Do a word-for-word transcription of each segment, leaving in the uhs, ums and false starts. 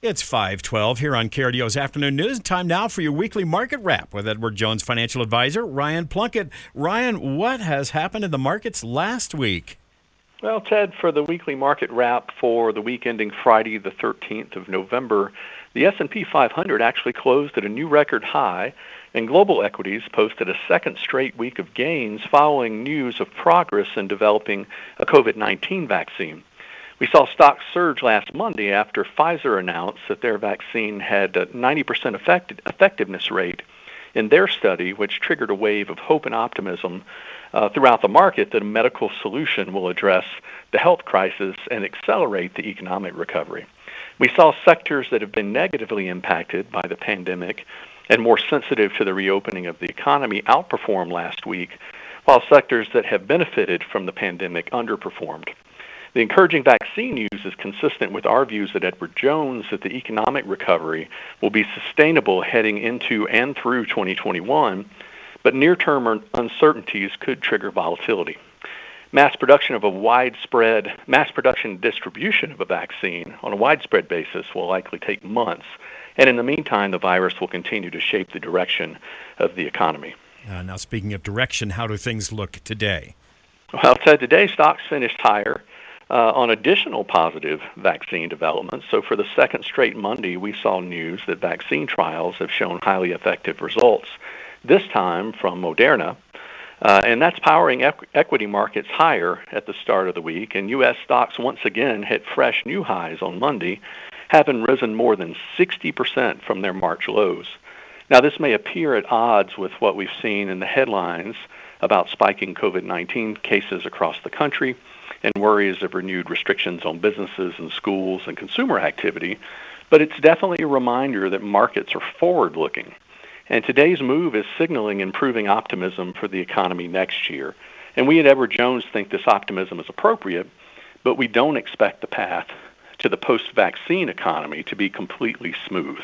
It's five twelve here on K R D O's Afternoon News. Time now for your weekly market wrap with Edward Jones financial advisor Ryan Plunkett. Ryan, what has happened in the markets last week? Well, Ted, for the weekly market wrap for the week ending Friday, the thirteenth of November, the S and P five hundred actually closed at a new record high, and global equities posted a second straight week of gains following news of progress in developing a COVID nineteen vaccine. We saw stocks surge last Monday after Pfizer announced that their vaccine had a ninety percent effect- effectiveness rate in their study, which triggered a wave of hope and optimism uh, throughout the market that a medical solution will address the health crisis and accelerate the economic recovery. We saw sectors that have been negatively impacted by the pandemic and more sensitive to the reopening of the economy outperform last week, while sectors that have benefited from the pandemic underperformed. The encouraging vaccine news is consistent with our views at Edward Jones that the economic recovery will be sustainable heading into and through twenty twenty-one, but near-term uncertainties could trigger volatility. Mass production of a widespread, mass production distribution of a vaccine on a widespread basis will likely take months, and in the meantime, the virus will continue to shape the direction of the economy. Uh, now, speaking of direction, how do things look today? Well, Ted, today stocks finished higher Uh, on additional positive vaccine developments. So for the second straight Monday, we saw news that vaccine trials have shown highly effective results, this time from Moderna, uh, and that's powering equ- equity markets higher at the start of the week, and U S stocks once again hit fresh new highs on Monday, having risen more than sixty percent from their March lows. Now, this may appear at odds with what we've seen in the headlines about spiking COVID nineteen cases across the country and worries of renewed restrictions on businesses and schools and consumer activity, but it's definitely a reminder that markets are forward-looking. And today's move is signaling improving optimism for the economy next year. And we at Edward Jones think this optimism is appropriate, but we don't expect the path to the post-vaccine economy to be completely smooth.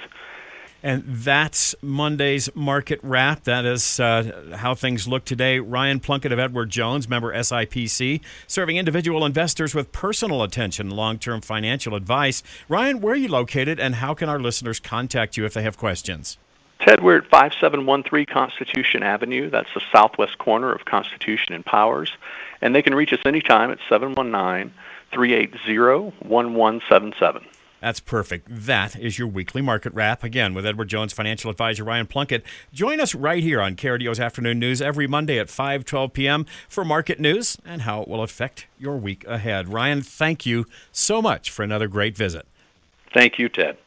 And that's Monday's market wrap. That is uh, how things look today. Ryan Plunkett of Edward Jones, member S I P C, serving individual investors with personal attention, long-term financial advice. Ryan, where are you located, and how can our listeners contact you if they have questions? Ted, we're at five seven one three Constitution Avenue. That's the southwest corner of Constitution and Powers. And they can reach us anytime at seven one nine, three eight zero, one one seven seven. That's perfect. That is your weekly market wrap, again, with Edward Jones financial advisor Ryan Plunkett. Join us right here on K R D O's Afternoon News every Monday at five twelve p.m. for market news and how it will affect your week ahead. Ryan, thank you so much for another great visit. Thank you, Ted.